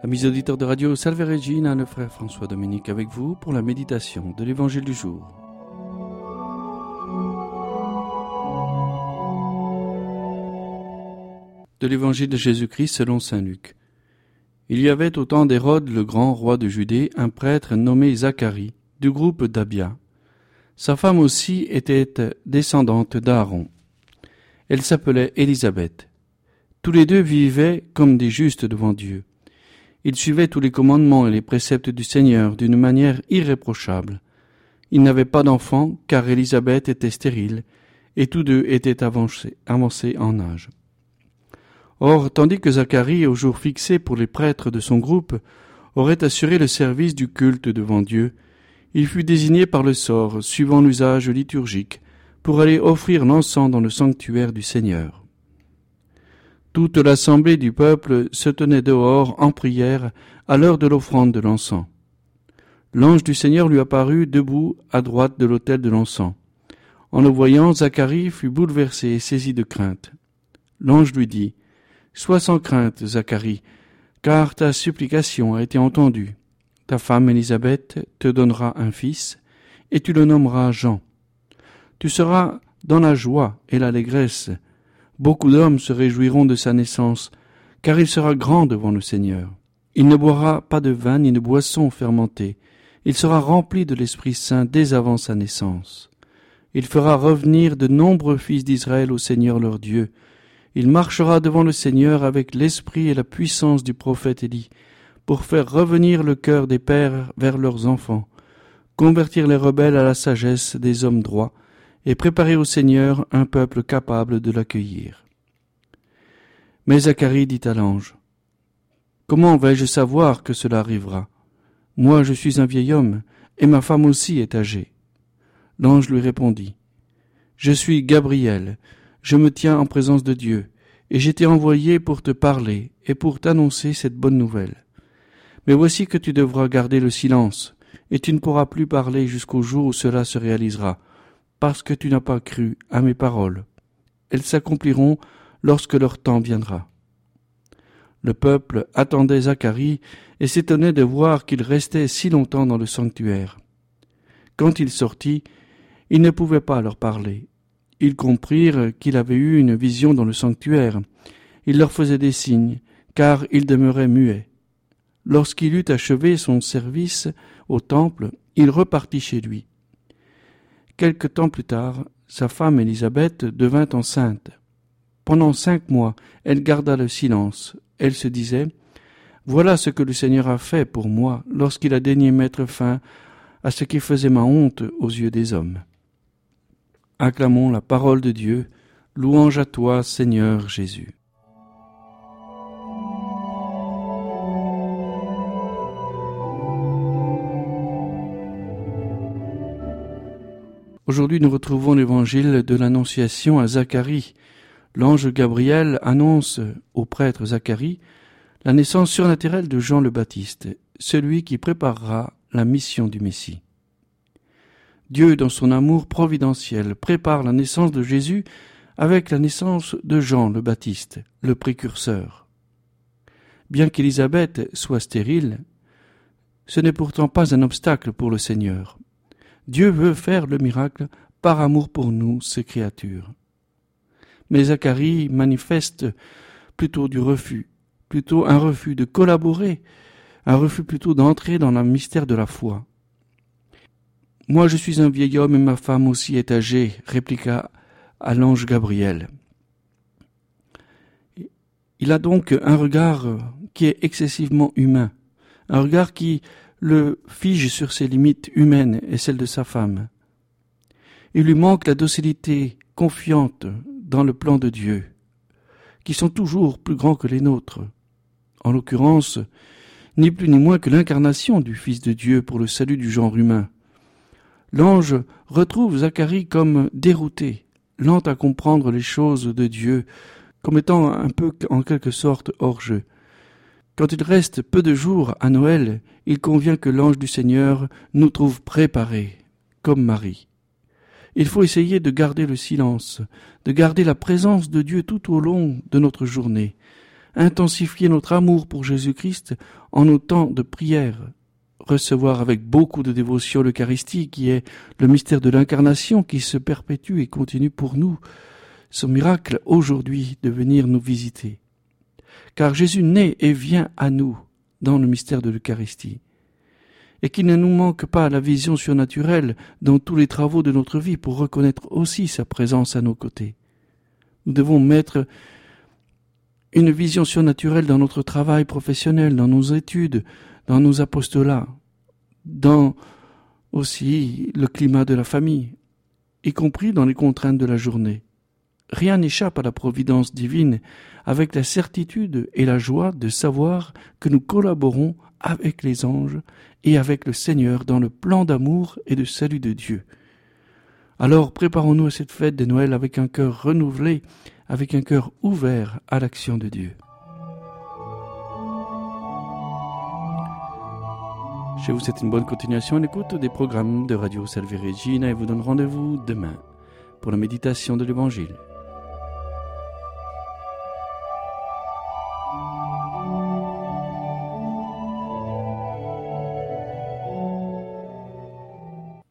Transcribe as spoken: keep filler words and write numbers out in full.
Amis auditeurs de Radio Salve Regina, le frère François Dominique avec vous pour la méditation de l'Évangile du jour. De l'Évangile de Jésus-Christ selon saint Luc. Il y avait au temps d'Hérode, le grand roi de Judée, un prêtre nommé Zacharie, du groupe d'Abia. Sa femme aussi était descendante d'Aaron. Elle s'appelait Élisabeth. Tous les deux vivaient comme des justes devant Dieu. Ils suivaient tous les commandements et les préceptes du Seigneur d'une manière irréprochable. Ils n'avaient pas d'enfants, car Élisabeth était stérile, et tous deux étaient avancés, avancés en âge. Or, tandis que Zacharie, au jour fixé pour les prêtres de son groupe, aurait assuré le service du culte devant Dieu, il fut désigné par le sort, suivant l'usage liturgique, pour aller offrir l'encens dans le sanctuaire du Seigneur. Toute l'assemblée du peuple se tenait dehors en prière à l'heure de l'offrande de l'encens. L'ange du Seigneur lui apparut debout à droite de l'autel de l'encens. En le voyant, Zacharie fut bouleversé et saisi de crainte. L'ange lui dit : « Sois sans crainte, Zacharie, car ta supplication a été entendue. Ta femme Élisabeth te donnera un fils, et tu le nommeras Jean. Tu seras dans la joie et l'allégresse. Beaucoup d'hommes se réjouiront de sa naissance, car il sera grand devant le Seigneur. Il ne boira pas de vin ni de boisson fermentée. Il sera rempli de l'Esprit Saint dès avant sa naissance. Il fera revenir de nombreux fils d'Israël au Seigneur leur Dieu. Il marchera devant le Seigneur avec l'esprit et la puissance du prophète Élie, pour faire revenir le cœur des pères vers leurs enfants, convertir les rebelles à la sagesse des hommes droits, et préparer au Seigneur un peuple capable de l'accueillir. » Mais Zacharie dit à l'ange : « Comment vais-je savoir que cela arrivera ? Moi je suis un vieil homme, et ma femme aussi est âgée. » L'ange lui répondit : « Je suis Gabriel, je me tiens en présence de Dieu, et j'étais envoyé pour te parler et pour t'annoncer cette bonne nouvelle. Mais voici que tu devras garder le silence, et tu ne pourras plus parler jusqu'au jour où cela se réalisera, parce que tu n'as pas cru à mes paroles. Elles s'accompliront lorsque leur temps viendra. » Le peuple attendait Zacharie et s'étonnait de voir qu'il restait si longtemps dans le sanctuaire. Quand il sortit, il ne pouvait pas leur parler. Ils comprirent qu'il avait eu une vision dans le sanctuaire. Il leur faisait des signes, car il demeurait muet. Lorsqu'il eut achevé son service au temple, il repartit chez lui. Quelque temps plus tard, sa femme Élisabeth devint enceinte. Pendant cinq mois, elle garda le silence. Elle se disait : « Voilà ce que le Seigneur a fait pour moi lorsqu'il a daigné mettre fin à ce qui faisait ma honte aux yeux des hommes. » Acclamons la parole de Dieu. Louange à toi, Seigneur Jésus. Aujourd'hui, nous retrouvons l'évangile de l'Annonciation à Zacharie. L'ange Gabriel annonce au prêtre Zacharie la naissance surnaturelle de Jean le Baptiste, celui qui préparera la mission du Messie. Dieu, dans son amour providentiel, prépare la naissance de Jésus avec la naissance de Jean le Baptiste, le précurseur. Bien qu'Élisabeth soit stérile, ce n'est pourtant pas un obstacle pour le Seigneur. Dieu veut faire le miracle par amour pour nous, ses créatures. Mais Zacharie manifeste plutôt du refus, plutôt un refus de collaborer, un refus plutôt d'entrer dans le mystère de la foi. « Moi je suis un vieil homme et ma femme aussi est âgée », répliqua à l'ange Gabriel. Il a donc un regard qui est excessivement humain, un regard qui le fige sur ses limites humaines et celles de sa femme. Il lui manque la docilité confiante dans le plan de Dieu, qui sont toujours plus grands que les nôtres. En l'occurrence, ni plus ni moins que l'incarnation du Fils de Dieu pour le salut du genre humain. L'ange retrouve Zacharie comme dérouté, lent à comprendre les choses de Dieu, comme étant un peu en quelque sorte hors jeu. Quand il reste peu de jours à Noël, il convient que l'ange du Seigneur nous trouve préparés, comme Marie. Il faut essayer de garder le silence, de garder la présence de Dieu tout au long de notre journée, intensifier notre amour pour Jésus-Christ en nos temps de prière, recevoir avec beaucoup de dévotion l'Eucharistie qui est le mystère de l'incarnation qui se perpétue et continue pour nous, son miracle aujourd'hui de venir nous visiter. Car Jésus naît et vient à nous dans le mystère de l'Eucharistie. Et qu'il ne nous manque pas la vision surnaturelle dans tous les travaux de notre vie pour reconnaître aussi sa présence à nos côtés. Nous devons mettre une vision surnaturelle dans notre travail professionnel, dans nos études, dans nos apostolats, dans aussi le climat de la famille, y compris dans les contraintes de la journée. Rien n'échappe à la providence divine, avec la certitude et la joie de savoir que nous collaborons avec les anges et avec le Seigneur dans le plan d'amour et de salut de Dieu. Alors préparons-nous à cette fête de Noël avec un cœur renouvelé, avec un cœur ouvert à l'action de Dieu. Je vous souhaite une bonne continuation à l'écoute des programmes de Radio Salve Regina et vous donne rendez-vous demain pour la méditation de l'Évangile.